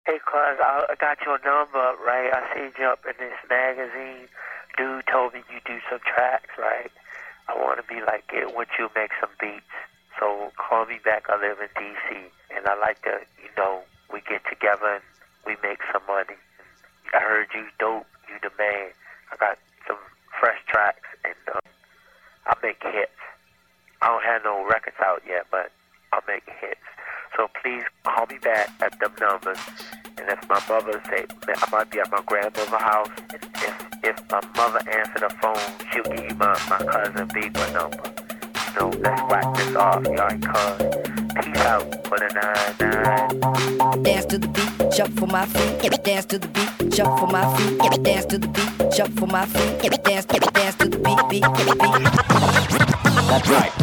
Hey, cuz, I got your number, right? I seen you up in this magazine. Dude told me you do some tracks, right? I want to be like it once you make some beats. So call me back. I live in D.C. and I like to, we get together and we make some money. I heard you dope. You the man. I got some fresh tracks and I make hits. I don't have no records out yet, but I'll make hits. So please call me back at them numbers. And if my mother say, I might be at my grandmother's house. If my mother answer the phone, she'll give you my cousin Beaver number. Let's whack this off, y'all, cuz. Peace out for the 9-9. Dance to the beat, jump for my feet. Dance to the beat, jump for my feet. Dance to the beat, jump for my feet. Dance to the beat. That's right.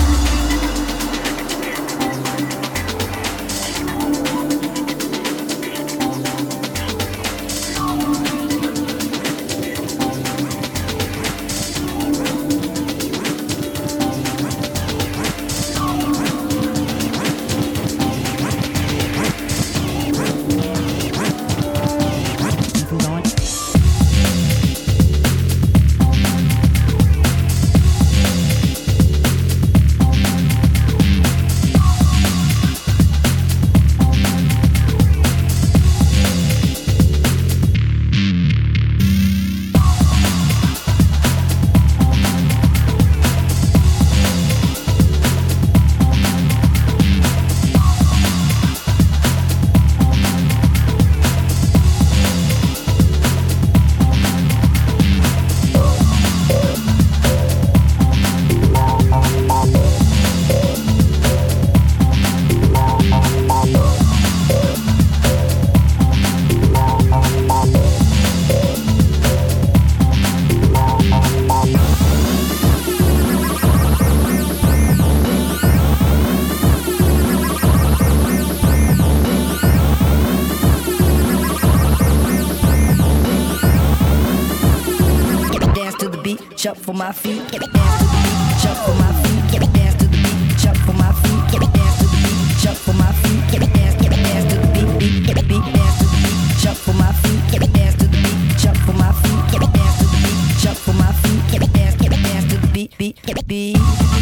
Jump for my feet, dance to the beat, jump for my feet, dance to the beat, jump for my feet, dance to the beat, jump for my feet, dance to the beat, dance to the beat, jump for my feet, dance to the beat, jump for my feet, dance to the beat, jump for my feet, dance to the beat.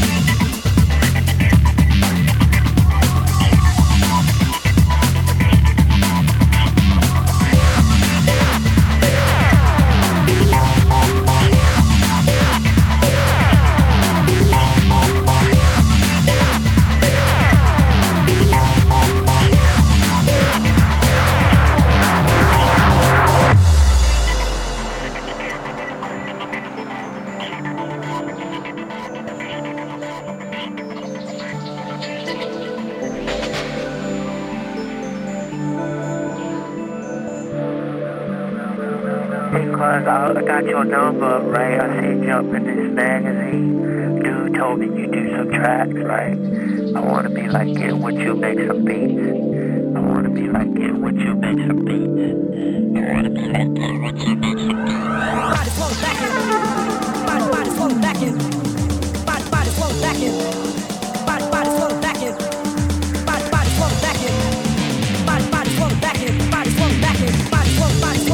I got your number, right? I seen you up in this magazine. Dude told me you do some tracks, right? I want to be like it once you make some beats. I want to be like it once you make some beats. I want to be like it once you make some beats. Body flow back in. Body flow back in. Body flow back in. Body flow back in. Body flow back in. Body flow back in. Body flow back in. Body flow back in.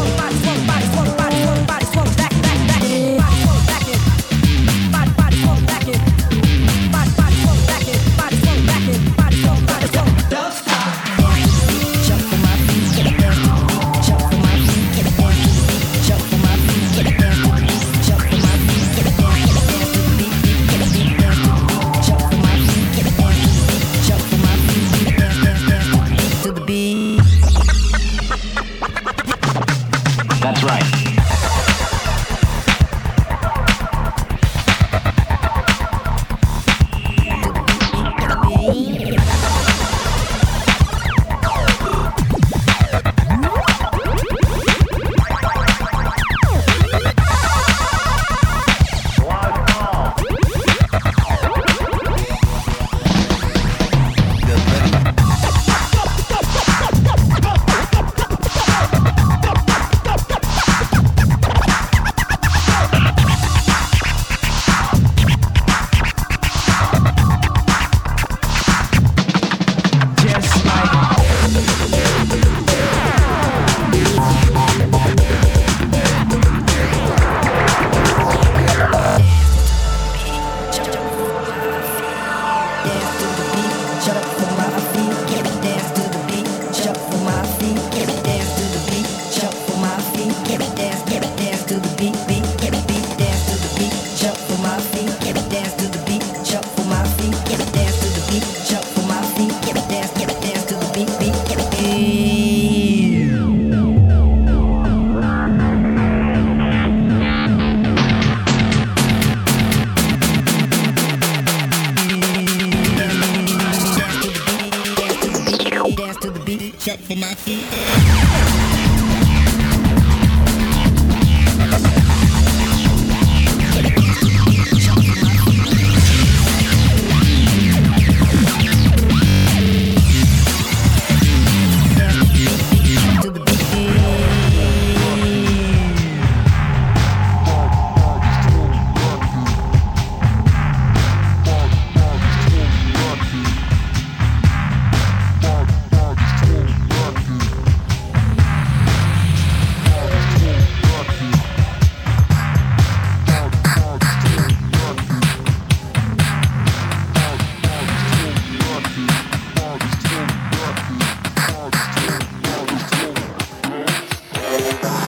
That's right. my feet, dance to the beat, jump for my feet, dance to the beat, dance to the beat, jump for my feet, dance to the beat, jump for my feet, dance to the beat, jump for my feet, dance to the beat, dance to the beat, jump for my feet.